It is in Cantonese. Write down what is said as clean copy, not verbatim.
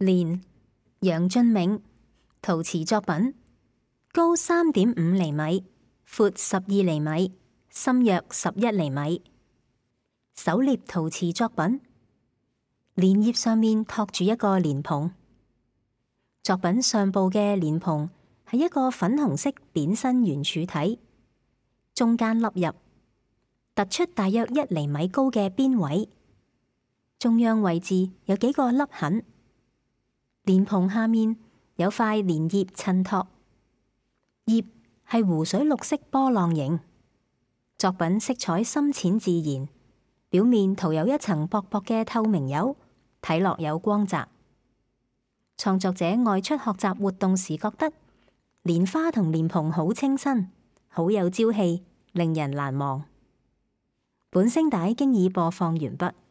蓮，楊俊銘，陶瓷作品，高3.5厘米，闊12厘米，深約11厘米。手捏陶瓷作品，蓮葉上面托住一個蓮蓬。作品上部嘅蓮蓬係一個粉紅色扁身圓柱體，中間凹入，突出大約1厘米高嘅邊位，中央位置有幾個凹痕。蓮蓬下面有塊蓮葉襯托，葉係湖水綠色波浪形。作品色彩深淺自然，表面塗有一層薄薄嘅透明油，睇落有光澤。創作者外出學習活動時覺得蓮花同蓮蓬好清新，好有朝氣，令人難忘。本聲帶經已播放完畢。